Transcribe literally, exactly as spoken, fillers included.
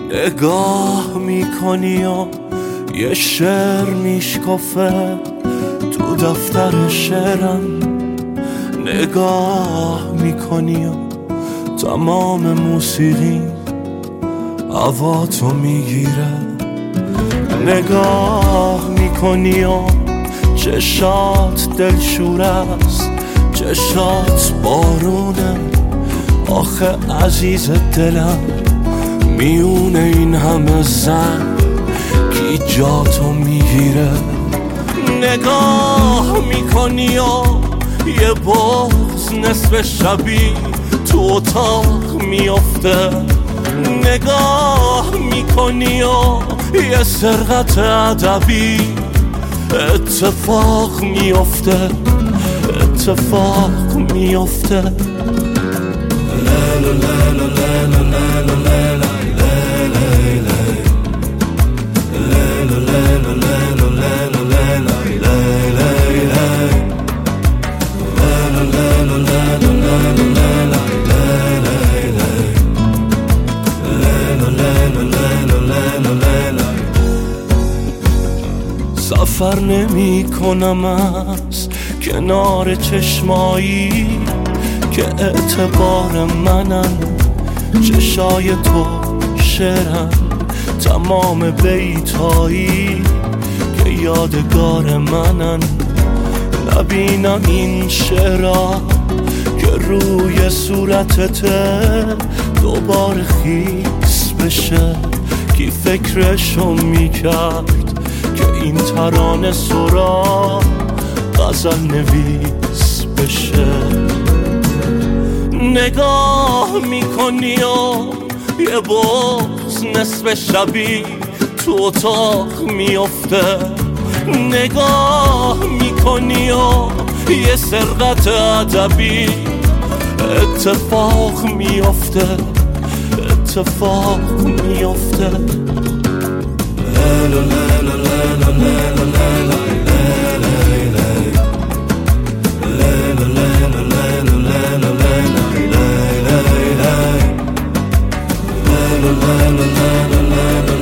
نگاه میکنی و یه شعر میشکفه تو دفتر شعرم، نگاه میکنی و تمام موسیقی هوا تو میگیره، نگاه میکنی و چشات دلشور است، چشات بارونه. آخه عزیز دلم میونه این همه زن کی جا تو میگیره، نگاه میکنی و یه بغض نصف شبی تو اتاق میافته، نگاه میکنی و یه سرقت ادبی اتفاق میافته، اتفاق میافته. لیلا لیلا لیلا لیلا لیلا سفر نمی کنم از کنار چشمایی که اعتبار منن، چشای تو شعرن، تمام بیتایی که یادگار منن. نبینم این شعرها که روی صورتته دوباره خیس بشه، کی فکرشو میکرد که این ترانه سرا غزل نویس بشه. نگاه میکنی و یه بغض نصف شبی تو اتاق میافته، نگاه میکنی و یه سرقت ادبی اتفاق میافته، اتفاق میافته. لیلا لیلا لیلا لیلا لیلا la la la la la